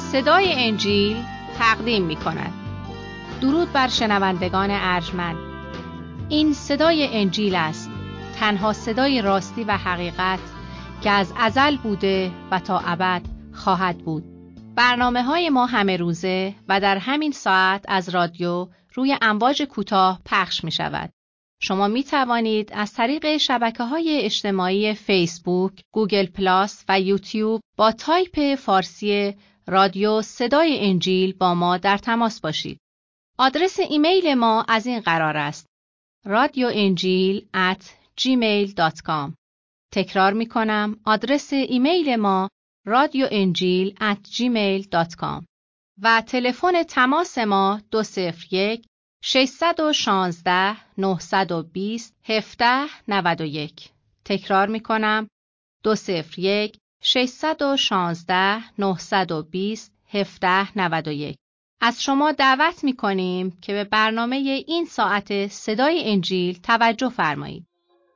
صدای انجیل تقدیم می کند. درود بر شنوندگان ارجمند. این صدای انجیل است، تنها صدای راستی و حقیقت که از ازل بوده و تا ابد خواهد بود. برنامه‌های ما همه روزه و در همین ساعت از رادیو روی امواج کوتاه پخش می شود. شما می توانید از طریق شبکه‌های اجتماعی فیسبوک، گوگل پلاس و یوتیوب با تایپ فارسی رادیو صدای انجیل با ما در تماس باشید. آدرس ایمیل ما از این قرار است: radioenjil@gmail.com. تکرار می کنم، آدرس ایمیل ما radioenjil@gmail.com و تلفن تماس ما 201 616 920 1791. تکرار می کنم، 201 616 920 1791. از شما دعوت می کنیم که به برنامه این ساعت صدای انجیل توجه فرمایید.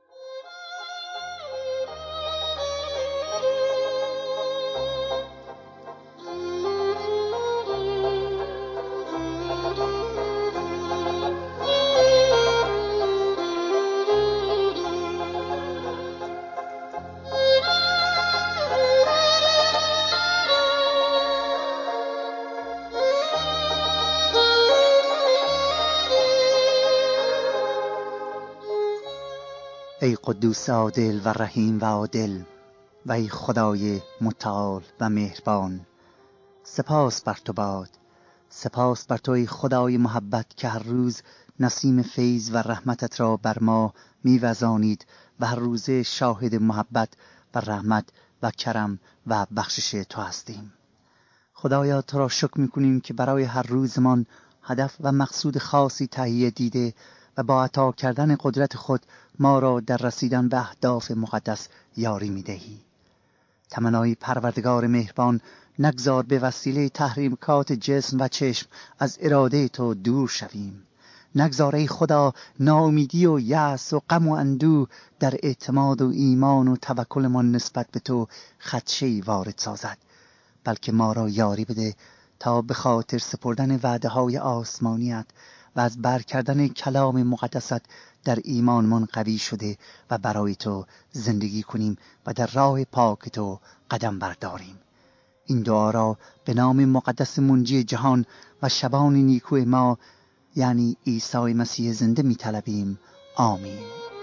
ای قدوس عادل و رحیم و عادل و ای خدای متعال و مهربان، سپاس بر تو باد، سپاس بر تو ای خدای محبت که هر روز نسیم فیض و رحمتت را بر ما می‌وزانید و هر روز شاهد محبت و رحمت و کرم و بخشش تو هستیم. خدایا تو را شکر می‌کنیم که برای هر روزمان هدف و مقصود خاصی تهیه دیده و با عطا کردن قدرت خود ما را در رسیدن به اهداف مقدس یاری می‌دهی. تمنای پروردگار مهربان، نگذار به وسیله تحریمات جسم و چشم از اراده تو دور شویم. نگذار ای خدا ناامیدی و یأس و غم و اندوه در اعتماد و ایمان و توکلمان نسبت به تو خدشه‌ای وارد سازد، بلکه ما را یاری بده تا به خاطر سپردن وعده‌های آسمانیت و از بر کردن کلام مقدست در ایمانمان قوی شده و برای تو زندگی کنیم و در راه پاک تو قدم برداریم. این دعا را به نام مقدس منجی جهان و شبان نیکو ما، یعنی عیسی مسیح زنده می طلبیم. آمین.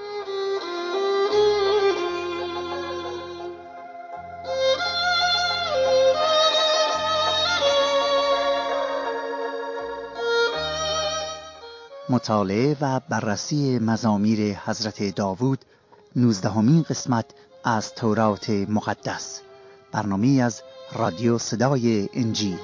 مطالعه و بررسی مزامیر حضرت داوود، 19مین قسمت از تورات مقدس، برنامه از رادیو صدای انجیل.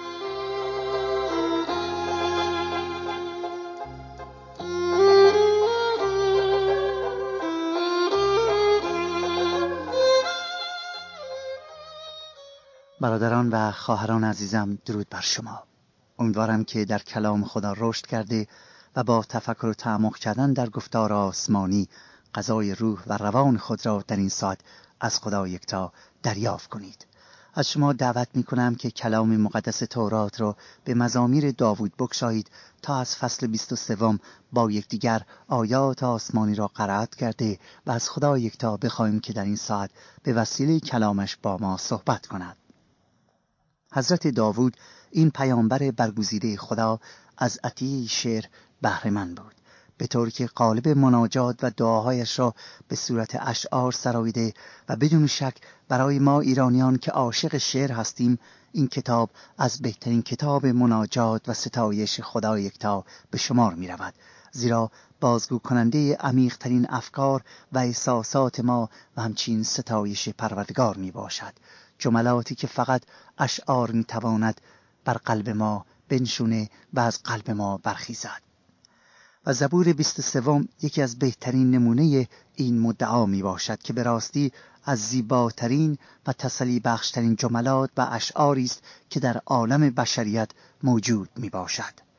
برادران و خواهران عزیزم، درود بر شما. امیدوارم که در کلام خدا رشد کرده و با تفکر و تعمق کردن در گفتار آسمانی غذای روح و روان خود را در این ساعت از خدا یکتا دریافت کنید. از شما دعوت می کنم که کلام مقدس تورات را به مزامیر داوود بگشایید تا از فصل 23 با یکدیگر آیات آسمانی را قرائت کرده و از خدا یکتا بخواهیم که در این ساعت به وسیله کلامش با ما صحبت کند. حضرت داوود، این پیامبر برگزیده خدا، از عطیه شعر بهره مند بود، به طوری که قالب مناجات و دعاهایش را به صورت اشعار سراییده و بدون شک برای ما ایرانیان که عاشق شعر هستیم، این کتاب از بهترین کتاب مناجات و ستایش خدا یکتا به شمار می رود، زیرا بازگو کننده عمیق ترین افکار و احساسات ما و همچنین ستایش پروردگار می باشد. جملاتی که فقط اشعار می تواند بر قلب ما بنشونه و از قلب ما برخیزد. و زبور 23 یکی از بهترین نمونه این مدعا می باشد که به راستی از زیباترین و تسلی بخشترین جملات و اشعاری است که در عالم بشریت موجود می باشد.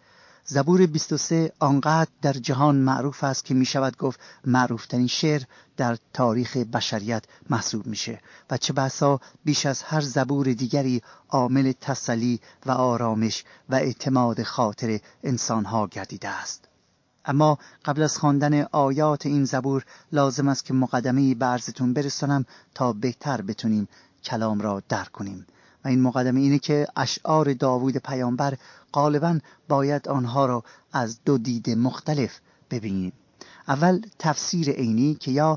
زبور 23 آنقدر در جهان معروف است که می شود گفت معروفترین شعر در تاریخ بشریت محسوب میشه و چه بسا بیش از هر زبور دیگری عامل تسلی و آرامش و اعتماد خاطر انسانها گردیده است. اما قبل از خواندن آیات این زبور لازم است که مقدمه‌ای به عرضتون برسانم تا بهتر بتونیم کلام را درک کنیم. و این مقدمه اینه که اشعار داوود پیامبر غالباً باید آنها را از دو دید مختلف ببینیم. اول تفسیر عینی که یا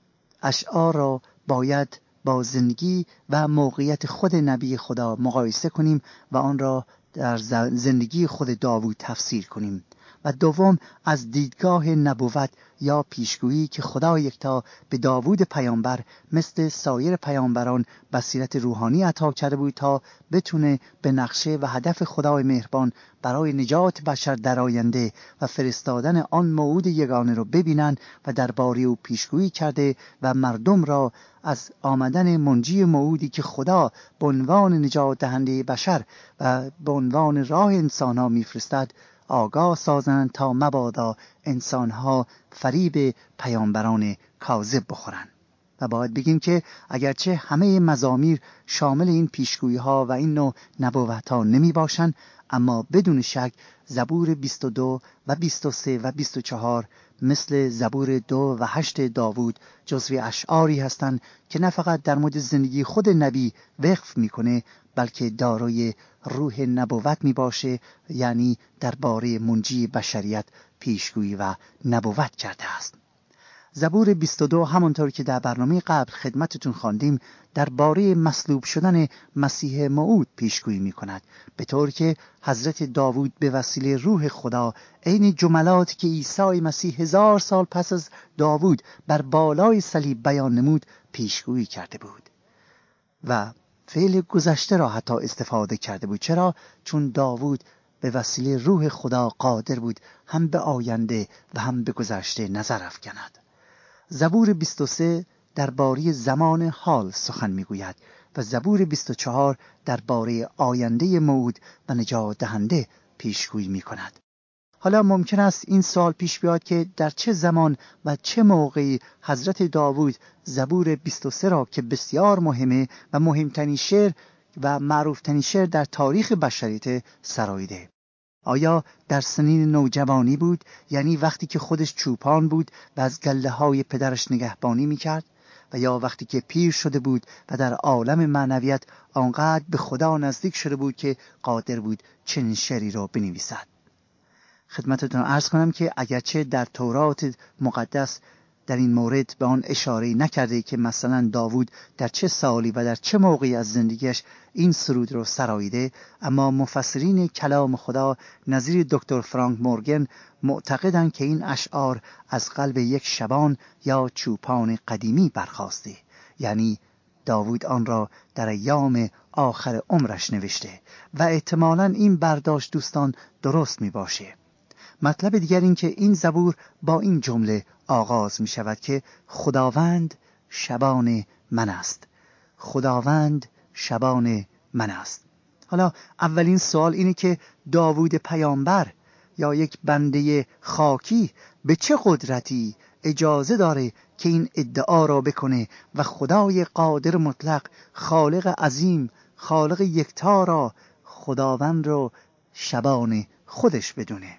اشعار را باید با زندگی و موقعیت خود نبی خدا مقایسه کنیم و آن را در زندگی خود داوود تفسیر کنیم. و دوم از دیدگاه نبوت یا پیشگویی که خدا یکتا به داوود پیامبر مثل سایر پیامبران بصیرت روحانی عطا کرده بود تا بتونه به نقشه و هدف خدای مهربان برای نجات بشر در آینده و فرستادن آن موعود یگانه رو ببینن و درباره او پیشگویی کرده و مردم را از آمدن منجی موعودی که خدا به عنوان نجات دهنده بشر و به عنوان راه انسان‌ها میفرستد آگاه سازند تا مبادا انسان‌ها فریب پیامبران کاذب بخورند. و باید بگیم که اگرچه همه مزامیر شامل این پیشگویی‌ها و این نوع نبوت‌ها نمی باشند، اما بدون شک زبور 22 و 23 و 24 مثل زبور 2 و 8 داوود جزو اشعاری هستند که نه فقط در مورد زندگی خود نبی وقف میکنه بلکه دارای روح نبوت می باشه، یعنی درباره منجی بشریت پیشگویی و نبوت کرده است. زبور 22 همانطور که در برنامه قبل خدمتتون خواندیم درباره مصلوب شدن مسیح موعود پیشگویی می کند، به طور که حضرت داوود به وسیله روح خدا عین جملاتی که عیسی مسیح 1000 سال پس از داوود بر بالای صلیب بیان نمود پیشگویی کرده بود و فعل گذشته را حتی استفاده کرده بود. چرا؟ چون داوود به وسیله روح خدا قادر بود هم به آینده و هم به گذشته نظر افکند. زبور 23 درباره زمان حال سخن میگوید و زبور 24 درباره آینده موعود و نجات دهنده پیشگویی میکند. حالا ممکن است این سوال پیش بیاد که در چه زمان و چه موقعی حضرت داوود زبور 23 را که بسیار مهمه و مهمترین شعر و معروفترین شعر در تاریخ بشریت سراییده؟ آیا در سنین نوجوانی بود، یعنی وقتی که خودش چوپان بود و از گله های پدرش نگهبانی میکرد، و یا وقتی که پیر شده بود و در عالم معنویت آنقدر به خدا نزدیک شده بود که قادر بود چنین شعری را بنویسد؟ خدمتتون عرض کنم که اگرچه در تورات مقدس در این مورد به آن اشاره نکرده که مثلا داوود در چه سالی و در چه موقعی از زندگیش این سرود رو سراییده، اما مفسرین کلام خدا نظیر دکتر فرانک مورگن معتقدند که این اشعار از قلب یک شبان یا چوپان قدیمی برخاسته، یعنی داوود آن را در ایام آخر عمرش نوشته و احتمالاً این برداشت دوستان درست می باشه. مطلب دیگر این که این زبور با این جمله آغاز می شود که خداوند شبان من است، خداوند شبان من است. حالا اولین سوال اینه که داوود پیامبر یا یک بنده خاکی به چه قدرتی اجازه داره که این ادعا را بکنه و خدای قادر مطلق، خالق عظیم، خالق یکتا را، خداوند رو شبان خودش بدونه؟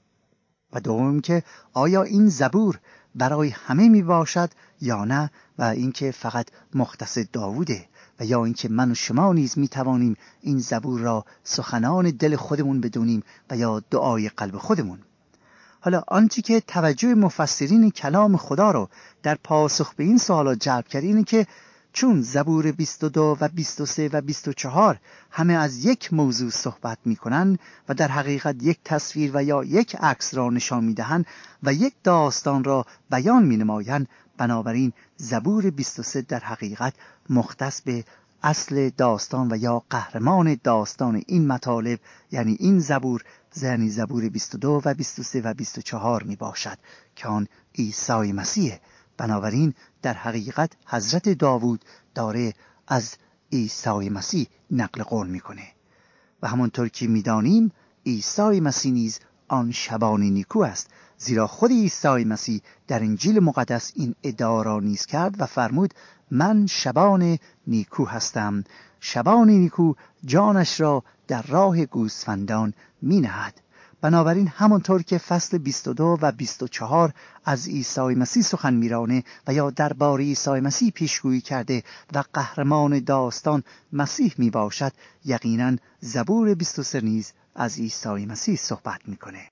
و دوم که آیا این زبور برای همه می باشد یا نه، و اینکه فقط مختص داووده، و یا اینکه من و شما نیز می توانیم این زبور را سخنان دل خودمون بدونیم و یا دعای قلب خودمون. حالا آنچه که توجه مفسرین کلام خدا رو در پاسخ به این سوالات جلب کرد اینه که چون زبور 22 و 23 و 24 همه از یک موضوع صحبت می‌کنند و در حقیقت یک تصویر و یا یک عکس را نشان می‌دهند و یک داستان را بیان می‌نمایند، بنابراین زبور 23 در حقیقت مختص به اصل داستان و یا قهرمان داستان این مطالب، یعنی این زبور، یعنی زبور 22 و 23 و 24 میباشد که آن عیسی مسیح. بنابراین در حقیقت حضرت داوود داره از عیسی مسیح نقل قول میکنه و همونطور که میدانیم عیسی مسیح نیز آن شبان نیکو است، زیرا خود عیسی مسیح در انجیل مقدس این ادعا را نیز کرد و فرمود من شبان نیکو هستم. شبان نیکو جانش را در راه گوسفندان می نهد. بنابراین همانطور که فصل 22 و 24 از عیسی مسیح سخن میرانه و یا درباره عیسی مسیح پیشگویی کرده و قهرمان داستان مسیح می باشد، یقیناً زبور 23 نیز از عیسی مسیح صحبت میکنه.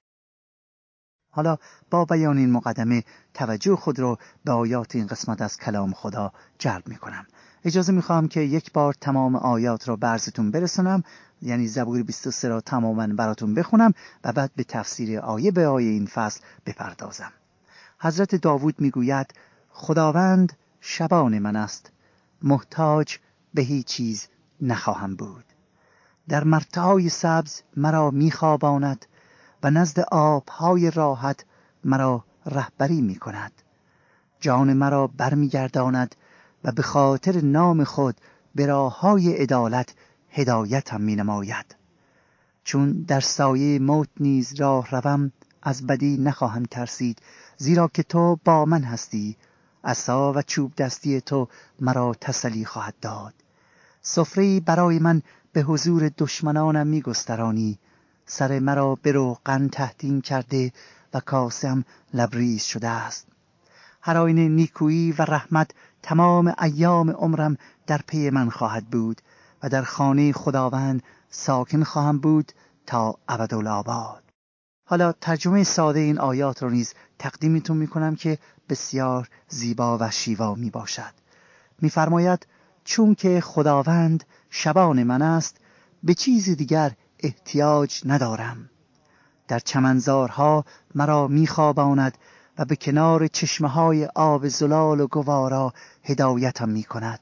حالا با بیان این مقدمه توجه خود را به آیات این قسمت از کلام خدا جلب میکنم. اجازه میخوام که یک بار تمام آیات را برزتون برسونم، یعنی زبور 23 را تماما براتون بخونم و بعد به تفسیر آیه به آیه این فصل بپردازم. حضرت داوود میگوید خداوند شبان من است، محتاج به هیچ چیز نخواهم بود. در مرتعای سبز مرا میخواباند و نزد آبهای راحت مرا رهبری میکند. جان مرا برمیگرداند و به خاطر نام خود به راههای عدالت هدایتم مینماید. چون در سایه موت نیز راه روم، از بدی نخواهم ترسید، زیرا که تو با من هستی. عصا و چوب دستی تو مرا تسلی خواهد داد. سفره‌ای برای من به حضور دشمنانم میگسترانی. سر مرا به روغن تحطیم کرده و کاسه‌ام لبریز شده است. هر آینه نیکویی و رحمت تمام ایام عمرم در پی من خواهد بود و در خانه خداوند ساکن خواهم بود تا ابدالآباد. حالا ترجمه ساده این آیات رو نیز تقدیمتون میکنم که بسیار زیبا و شیوا می باشد. میفرماید چون که خداوند شبان من است، به چیز دیگر احتیاج ندارم. در چمنزارها مرا میخواباند و به کنار چشمه‌های آب زلال و گوارا هدایتم میکند.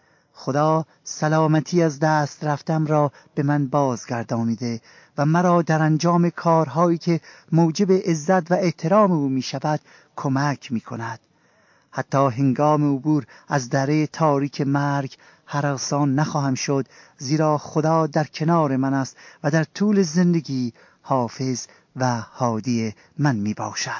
خدا سلامتی از دست رفتم را به من بازگردانیده و مرا در انجام کارهایی که موجب عزت و احترام او میشود کمک میکند. حتی هنگام عبور از دره تاریک مرگ هراسان نخواهم شد، زیرا خدا در کنار من است و در طول زندگی حافظ و هادی من می باشد.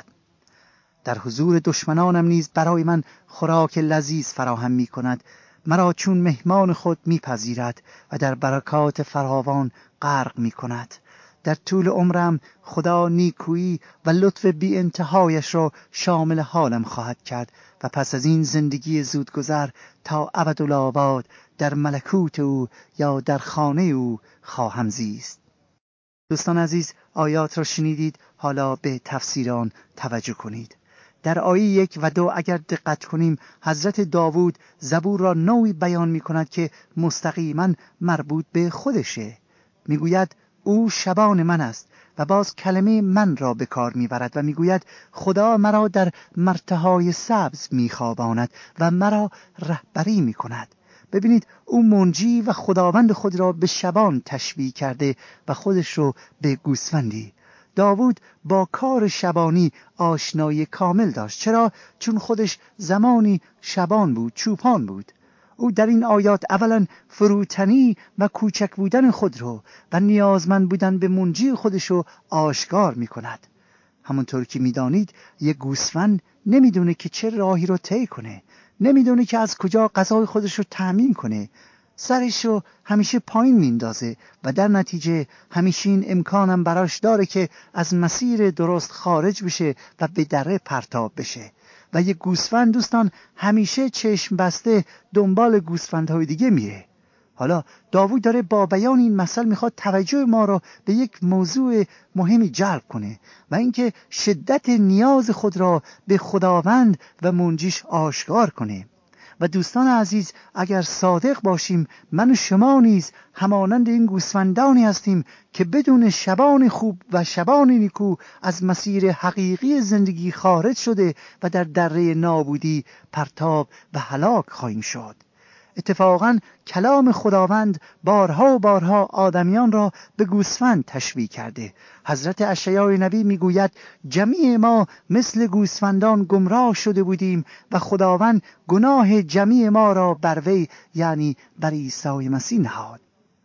در حضور دشمنانم نیز برای من خوراک لذیذ فراهم می کند. مرا چون مهمان خود می پذیرد و در برکات فراوان غرق می کند. در طول عمرم خدا نیکویی و لطف بی انتهایش را شامل حالم خواهد کرد و پس از این زندگی زودگذر تا ابدالآباد در ملکوت او یا در خانه او خواهم زیست. دوستان عزیز، آیات را شنیدید، حالا به تفسیر آن توجه کنید. در آیه 1 و 2 اگر دقت کنیم، حضرت داوود زبور را نوعی بیان می کند که مستقیما مربوط به خودشه. می گوید او شبان من است و باز کلمه من را به کار میبرد و میگوید خدا مرا در مرتعهای سبز میخواباند و مرا رهبری میکند. ببینید او منجی و خداوند خود را به شبان تشبیه کرده و خودش رو به گوسفندی. داوود با کار شبانی آشنایی کامل داشت. چرا؟ چون خودش زمانی شبان بود، چوپان بود. او در این آیات اولا فروتنی و کوچک بودن خود رو و نیازمند بودن به منجی خودش رو آشکار می کند. همونطور که می دانید یک گوسفند نمیدونه که چه راهی رو طی کنه، نمیدونه که از کجا غذای خودش رو تامین کنه. سرش رو همیشه پایین میندازه و در نتیجه همیشه این امکانم براش داره که از مسیر درست خارج بشه و به دره پرتاب بشه. و یک گوسفند دوستان همیشه چشم بسته دنبال گوسفندهای دیگه میره. حالا داوود داره با بیان این مسئله میخواد توجه ما رو به یک موضوع مهمی جلب کنه و اینکه شدت نیاز خود را به خداوند و منجیش آشکار کنه. و دوستان عزیز، اگر صادق باشیم، من و شما نیز همانند این گوسفندانی هستیم که بدون شبان خوب و شبان نیکو از مسیر حقیقی زندگی خارج شده و در دره نابودی پرتاب و هلاک خواهیم شد. اتفاقاً کلام خداوند بارها و بارها آدمیان را به گوسفند تشبیه کرده. حضرت اشعیا نبی میگوید جمیع ما مثل گوسفندان گمراه شده بودیم و خداوند گناه جمیع ما را بر وی، یعنی بر عیسی مسیح نهاد.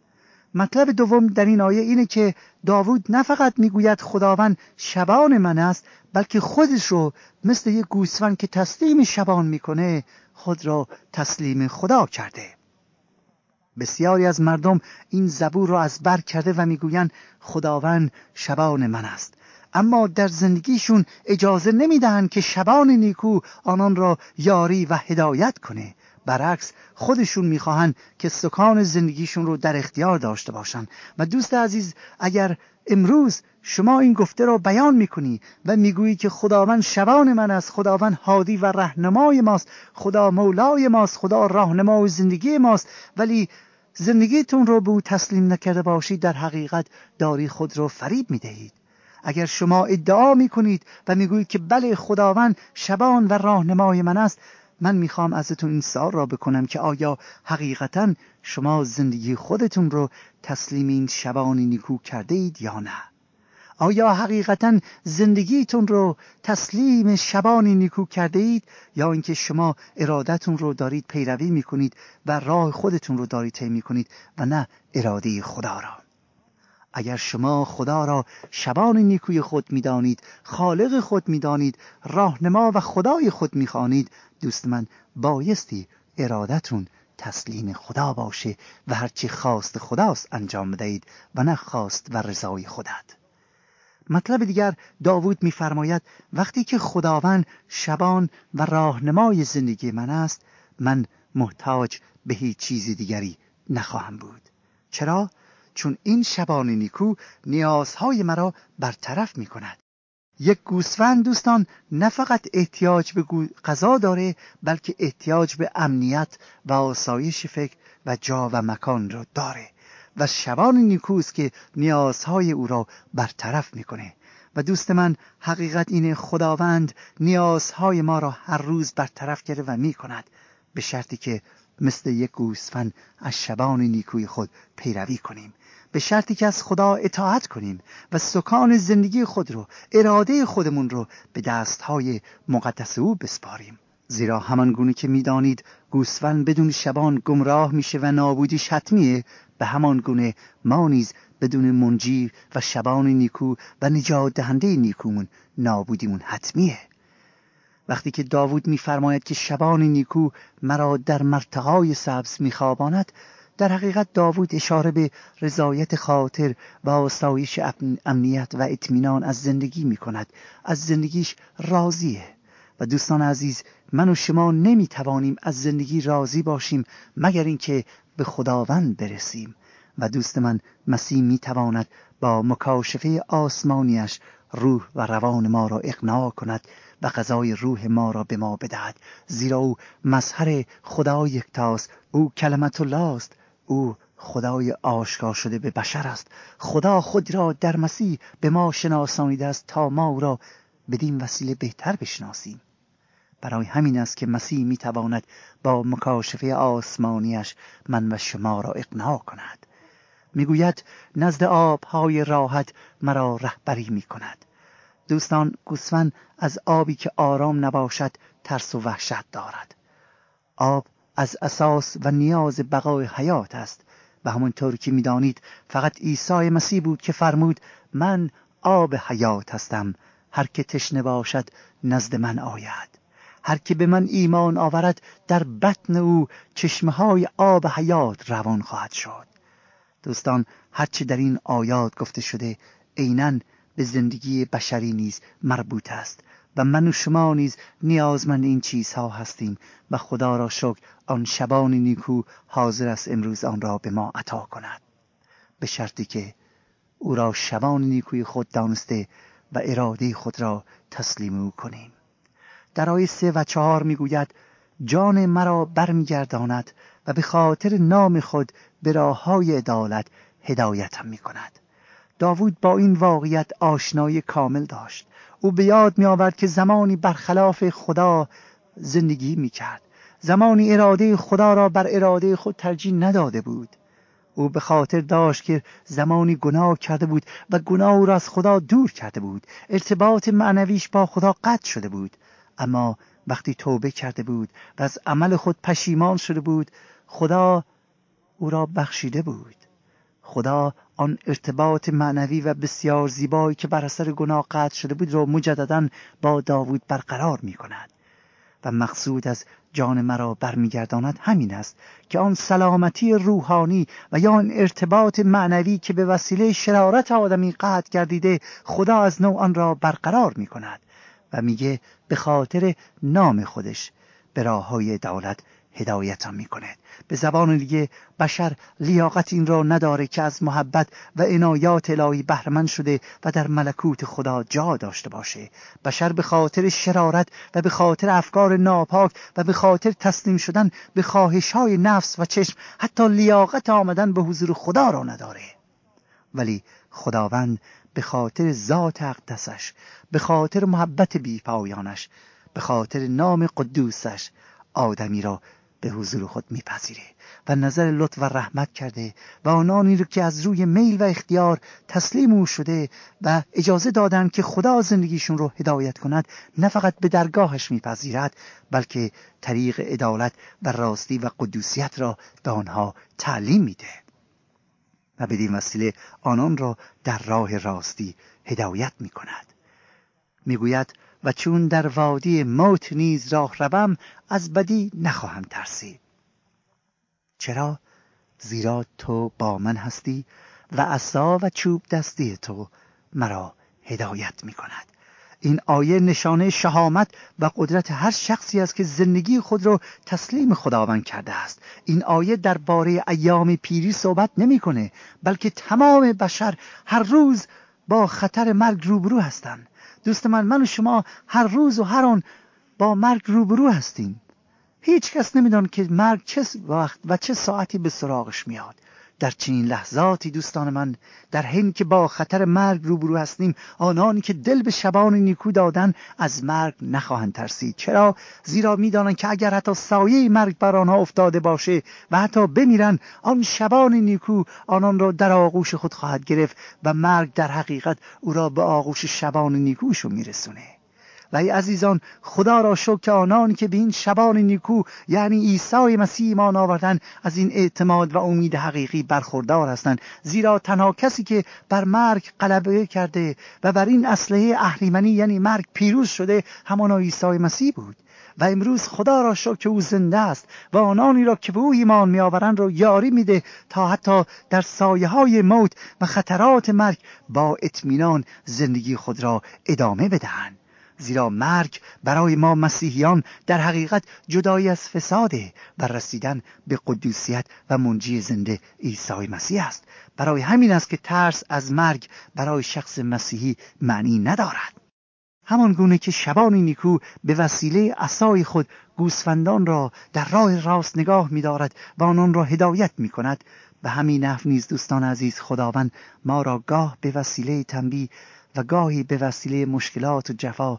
مطلب دوم در این آیه اینه که داوود نه فقط میگوید خداوند شبان من است، بلکه خودش رو مثل یک گوسفند که تسلیم شبان میکنه خود را تسلیم خدا کرده. بسیاری از مردم این زبور را از بر کرده و میگویند خداوند شبان من است، اما در زندگیشون اجازه نمیدهند که شبان نیکو آنان را یاری و هدایت کنه. برعکس خودشون میخواهند که سکان زندگیشون رو در اختیار داشته باشند. و دوست عزیز، اگر امروز شما این گفته را بیان میکنی و میگویی که خداوند شبان من است، خداوند هادی و رهنمای ماست، خدا مولای ماست، خدا راهنمای زندگی ماست، ولی زندگیتون رو به او تسلیم نکرده باشید، در حقیقت داری خود رو فریب میدهید. اگر شما ادعا میکنید و میگویید که بله خداوند شبان و راهنمای من است، من میخوام ازتون این سوال را بکنم که آیا حقیقتا شما زندگی خودتون رو تسلیم این شبان نیکو کرده اید یا نه؟ آیا حقیقتا زندگیتون رو تسلیم شبان نیکو کرده اید، یا اینکه شما ارادتون رو دارید پیروی میکنید و راه خودتون رو دارید طی میکنید و نه اراده خدا را؟ اگر شما خدا را شبان نیکوی خود میدانید، خالق خود میدانید، راهنما و خدای خود میخوانید، دوست من بایستی ارادتون تسلیم خدا باشه و هرچی خواست خداست انجام بدهید و نه خواست و رضای خودت. مطلب دیگر داوود میفرماید وقتی که خداوند شبان و راهنمای زندگی من است، من محتاج به هیچ چیز دیگری نخواهم بود. چرا؟ چون این شبان نیکو نیازهای مرا برطرف می کند. یک گوسفند دوستان نه فقط احتیاج به غذا داره، بلکه احتیاج به امنیت و آسایش فکر و جا و مکان را داره و شبان نیکوست که نیازهای او را برطرف میکنه. و دوست من حقیقت اینه خداوند نیازهای ما را هر روز برطرف کرده و میکند، به شرطی که مثل یک گوسفند از شبان نیکوی خود پیروی کنیم، به شرطی که از خدا اطاعت کنیم و سکان زندگی خود رو، اراده خودمون رو به دستهای مقدس او بسپاریم. زیرا همان گونه که میدانید گوسفند بدون شبان گمراه میشه و نابودیش حتمیه، به همان گونه ما نیز بدون منجی و شبان نیکو و نجات دهنده نیکومون نابودیمون حتمیه. وقتی که داوود میفرماید که شبان نیکو مرا در مرتعای سبز میخواباند، در حقیقت داوود اشاره به رضایت خاطر و آسایش امنیت و اطمینان از زندگی میکند. از زندگیش راضیه. و دوستان عزیز، من و شما نمیتوانیم از زندگی راضی باشیم مگر اینکه به خداوند برسیم. و دوست من، مسیح میتواند با مکاشفه آسمانیش روح و روان ما را اقناع کند و غذای روح ما را به ما بدهد، زیرا او مظهر خدا یکتاست، او کلمت الله است، او خدای آشکار شده به بشر است. خدا خود را در مسیح به ما شناسانیده است تا ما او را بدین وسیله بهتر بشناسیم. برای همین است که مسیح میتواند با مکاشفه آسمانیش من و شما را اقناع کند. میگوید نزد آبهای راحت مرا رهبری میکند. دوستان، گوسفند از آبی که آرام نباشد ترس و وحشت دارد. آب از اساس و نیاز بقای حیات است و همونطور که میدانید فقط عیسی مسیح بود که فرمود من آب حیات هستم، هر که تشنه باشد نزد من آید، هر که به من ایمان آورد در بطن او چشمه‌های آب حیات روان خواهد شد. دوستان، هرچه در این آیات گفته شده عیناً به زندگی بشری نیز مربوط است و من و شما نیز نیازمند این چیزها هستیم و خدا را شکر آن شبان نیکو حاضر است امروز آن را به ما عطا کند، به شرطی که او را شبان نیکوی خود دانسته و اراده خود را تسلیم او کنیم. در آیه 3 و 4 میگوید جان مرا برمیگرداند و به خاطر نام خود به راههای عدالت هدایتم میکند. داوود با این واقعیت آشنایی کامل داشت. او به یاد می آورد که زمانی برخلاف خدا زندگی می کرد. زمانی اراده خدا را بر اراده خود ترجیح نداده بود. او به خاطر داشت که زمانی گناه کرده بود و گناه او را از خدا دور کرده بود. ارتباط معنویش با خدا قطع شده بود. اما وقتی توبه کرده بود و از عمل خود پشیمان شده بود، خدا او را بخشیده بود. خدا آن ارتباط معنوی و بسیار زیبایی که بر اثر گناه قطع شده بود را مجدداً با داوود برقرار می کند و مقصود از جان مرا برمیگرداند همین است که آن سلامتی روحانی و یا آن ارتباط معنوی که به وسیله شرارت آدمی قطع گردیده خدا از نو آن را برقرار می کند و میگه به خاطر نام خودش به راههای عدالت هدایتم میکنه. به زبان دیگه بشر لیاقت این را نداره که از محبت و عنایات الهی بهره‌مند شده و در ملکوت خدا جا داشته باشه. بشر به خاطر شرارت و به خاطر افکار ناپاک و به خاطر تسلیم شدن به خواهش‌های نفس و چشم حتی لیاقت آمدن به حضور خدا را نداره. ولی خداوند به خاطر ذات اقدسش، به خاطر محبت بی‌پایانش، به خاطر نام قدوسش آدمی را به حضور خود میپذیره و نظر لطف و رحمت کرده و آنانی رو که از روی میل و اختیار تسلیم او شده و اجازه دادن که خدا زندگیشون رو هدایت کند نه فقط به درگاهش میپذیرد بلکه طریق عدالت و راستی و قدوسیت را به آنها تعلیم میده و بدین وسیله آنان را در راه راستی هدایت میکند. میگوید و چون در وادی موت نیز راه روم از بدی نخواهم ترسید. چرا؟ زیرا تو با من هستی و عصا و چوب دستی تو مرا هدایت می کند. این آیه نشانه شهامت و قدرت هر شخصی است که زندگی خود را تسلیم خداوند کرده است. این آیه درباره ایام پیری صحبت نمی‌کنه، بلکه تمام بشر هر روز با خطر مرگ روبرو هستند. دوست من و شما هر روز و هر آن با مرگ روبرو هستیم. هیچ کس نمیدونه که مرگ چه وقت و چه ساعتی به سراغش میاد. در چنین لحظاتی دوستان من، در حین که با خطر مرگ روبرو هستیم، آنانی که دل به شبان نیکو دادن از مرگ نخواهند ترسید. چرا؟ زیرا میدانند که اگر حتی سایه مرگ بر آنها افتاده باشه و حتی بمیرن، آن شبان نیکو آنان را در آغوش خود خواهد گرفت و مرگ در حقیقت او را به آغوش شبان نیکوشو میرسونه. و ای عزیزان، خدا را شکر که آنانی که به این شبان نیکو یعنی عیسی مسیح ایمان آوردن از این اعتماد و امید حقیقی برخوردار هستند، زیرا تنها کسی که بر مرگ غلبه کرده و بر این اسلحه اهریمنی یعنی مرگ پیروز شده همانا عیسی مسیح بود. و امروز خدا را شکر که او زنده است و آنانی را که به او ایمان می‌آورند را یاری میده تا حتی در سایه‌های موت و خطرات مرگ با اطمینان زندگی خود را ادامه بدهند. زیرا مرگ برای ما مسیحیان در حقیقت جدایی از فساده و رسیدن به قدوسیت و منجی زنده عیسی مسیح است. برای همین است که ترس از مرگ برای شخص مسیحی معنی ندارد. همان گونه که شبان نیکو به وسیله عصای خود گوسفندان را در راه راست نگاه می‌دارد و آنان را هدایت می‌کند، به همین نحو نیز دوستان عزیز خداوند ما را گاه به وسیله تنبیه و گاهی به وسیله مشکلات و جفا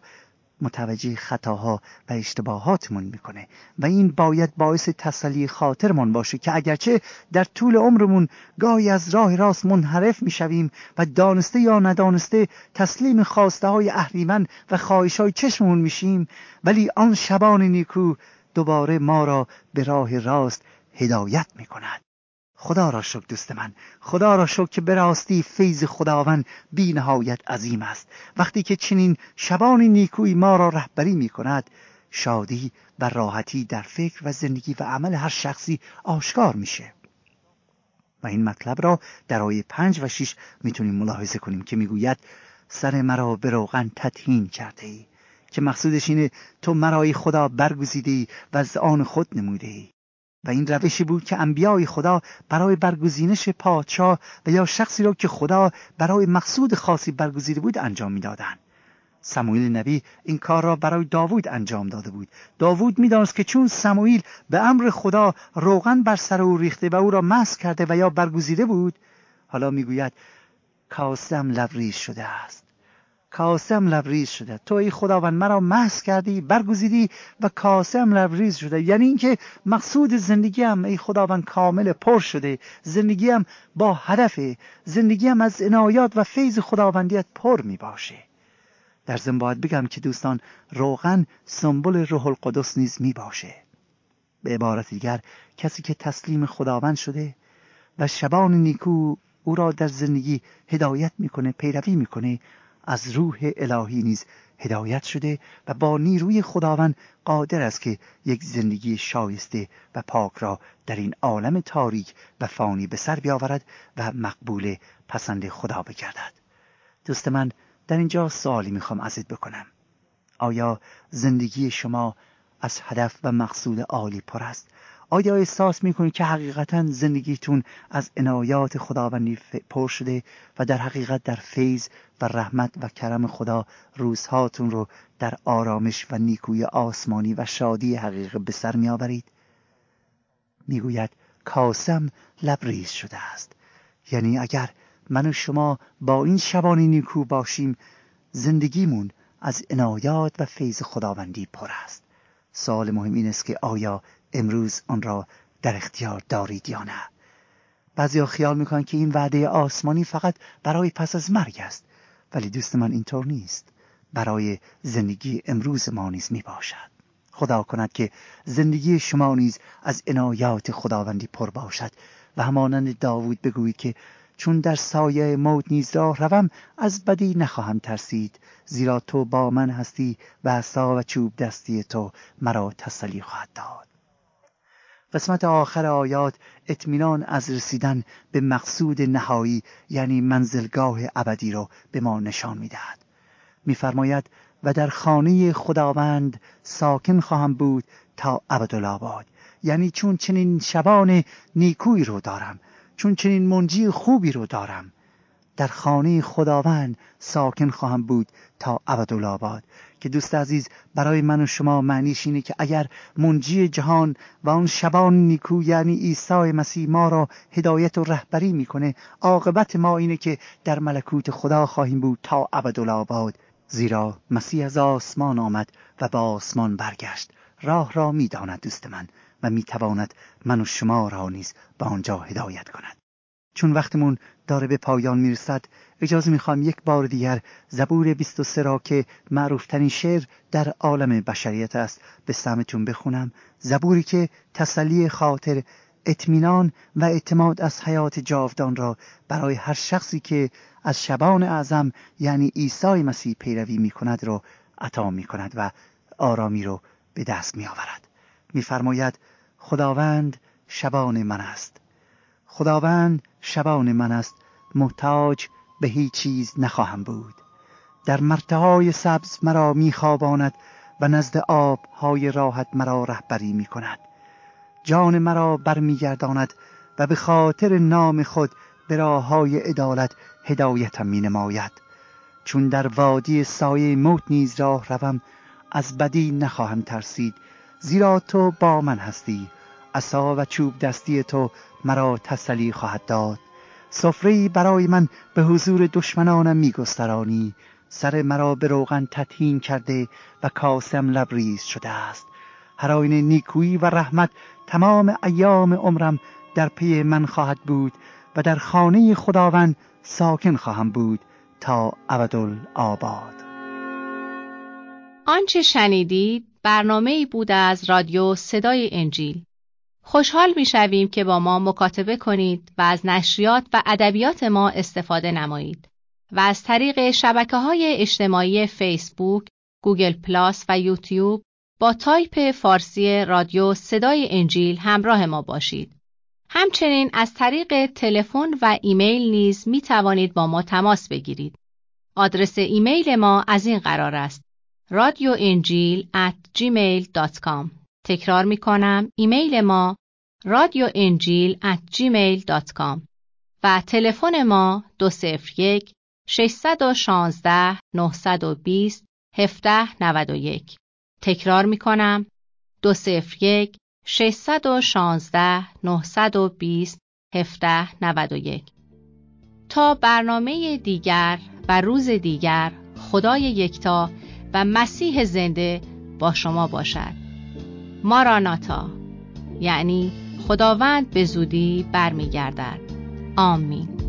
متوجه خطاها و اشتباهاتمون میکنه و این باید باعث تسلی خاطرمون باشه که اگرچه در طول عمرمون گاهی از راه راست منحرف میشویم و دانسته یا ندانسته تسلیم خواسته های اهریمن و خواهش های چشممون میشیم، ولی آن شبان نیکو دوباره ما را به راه راست هدایت میکند. خدا را شکر دوست من، خدا را شکر که به راستی فیض خداوند بی نهایت عظیم است. وقتی که چنین شبان نیکوی ما را رهبری می کند، شادی و راحتی در فکر و زندگی و عمل هر شخصی آشکار میشه. و این مطلب را در آیه 5 و 6 میتونیم ملاحظه کنیم که میگوید سر مرا به روغن تطهین کرده ای، که مقصودش اینه تو مرای خدا برگزیدی و از آن خود نموده ای. و این روشی بود که انبیای خدا برای برگزینش پادشاه و یا شخصی را که خدا برای مقصود خاصی برگزیده بود انجام میدادند. سموئیل نبی این کار را برای داوود انجام داده بود. داوود میدانست که چون سموئیل به امر خدا روغن بر سر او ریخته و او را مسح کرده و یا برگزیده بود، حالا میگوید کاسه‌ام لبریز شده است. کاسه‌ام لبریز شده. تو ای خداوند مرا مسح کردی، برگزیدی و کاسه‌ام لبریز شده. یعنی اینکه مقصود زندگیم ای خداوند کامل پر شده. زندگیم با هدف، زندگیم از عنایات و فیض خداوندیت پر می باشه. در ضمن باید بگم که دوستان روغن سمبل روح القدس نیز می باشه. به عبارت دیگر کسی که تسلیم خداوند شده و شبان نیکو او را در زندگی هدایت میکنه، پیروی میکنه، از روح الهی نیز هدایت شده و با نیروی خداوند قادر است که یک زندگی شایسته و پاک را در این عالم تاریک و فانی به سر بیاورد و مقبول پسند خدا بگردد. دوست من، در اینجا سوالی میخوام ازت بکنم. آیا زندگی شما از هدف و مقصود عالی پر است؟ آیا احساس میکنید که حقیقتا زندگیتون از عنایات خداوندی پر شده و در حقیقت در فیض و رحمت و کرم خدا روزهاتون رو در آرامش و نیکویی آسمانی و شادی حقیقی به سر میآورید؟ میگوید کاسم لبریز شده است. یعنی اگر من و شما با این شبان نیکو باشیم، زندگیمون از عنایات و فیض خداوندی پر است. سوال مهم این است که آیا امروز آن را در اختیار دارید یا نه؟ بعضیا خیال میکنن که این وعده آسمانی فقط برای پس از مرگ است، ولی دوست من اینطور نیست. برای زندگی امروز ما نیز میباشد. خدا کند که زندگی شما نیز از عنایات خداوندی پر باشد و همانند داوود بگویید که چون در سایه موت نیز راه روم، از بدی نخواهم ترسید، زیرا تو با من هستی و عصا و چوب دستی تو مرا تسلی خواهد داد. قسمت آخر آیات اطمینان از رسیدن به مقصود نهایی، یعنی منزلگاه ابدی رو به ما نشان می‌دهد. می‌فرماید و در خانه خداوند ساکن خواهم بود تا ابدالآباد. یعنی چون چنین شبان نیکویی رو دارم، چون چنین منجی خوبی رو دارم، در خانه خداوند ساکن خواهم بود تا ابدالآباد. که دوست عزیز، برای من و شما معنیش اینه که اگر منجی جهان و اون شبان نیکو یعنی عیسی مسیح ما را هدایت و رهبری میکنه، عاقبت ما اینه که در ملکوت خدا خواهیم بود تا ابدالآباد. زیرا مسیح از آسمان آمد و به آسمان برگشت، راه را میداند دوست من و میتواند من و شما را نیز به آنجا هدایت کند. چون وقتمون داره به پایان میرسد، اجازه میخوام یک بار دیگر زبور 23 را که معروفترین شعر در عالم بشریت است به سمتون بخونم. زبوری که تسلی خاطر، اطمینان و اعتماد از حیات جاودان را برای هر شخصی که از شبان اعظم یعنی عیسی مسیح پیروی میکند رو عطا میکند و آرامی رو به دست میآورد. میفرماید خداوند شبان من است، خداوند شبان من است، محتاج به هیچ چیز نخواهم بود. در مرتعای سبز مرا میخواباند و نزد آبهای راحت مرا رهبری میکند. جان مرا برمیگرداند و به خاطر نام خود به راههای عدالت هدایتم مینماید. چون در وادی سایه موت نیز راه روم، از بدی نخواهم ترسید، زیرا تو با من هستی، عصا و چوب دستی تو مرا تسلی خواهد داد. سفره‌ای برای من به حضور دشمنانم میگسترانی، سر مرا به روغن تطحین کرده و کاسم لبریز شده است. هر آینه نیکویی و رحمت تمام ایام عمرم در پی من خواهد بود و در خانه خداوند ساکن خواهم بود تا ابدالآباد. آنچه شنیدید برنامه‌ای بود از رادیو صدای انجیل. خوشحال می‌شویم که با ما مکاتبه کنید و از نشریات و ادبیات ما استفاده نمایید و از طریق شبکه‌های اجتماعی فیسبوک، گوگل پلاس و یوتیوب با تایپ فارسی رادیو صدای انجیل همراه ما باشید. همچنین از طریق تلفن و ایمیل نیز می توانید با ما تماس بگیرید. آدرس ایمیل ما از این قرار است: radioenjil@gmail.com. تکرار می کنم، ایمیل ما radioenjil@gmail.com و تلفن ما 201 616 920 1791. تکرار می کنم، 201 616 920 1791. تا برنامه دیگر و روز دیگر، خدای یکتا و مسیح زنده با شما باشد. ماراناتا، یعنی خداوند به زودی برمیگردد. آمین.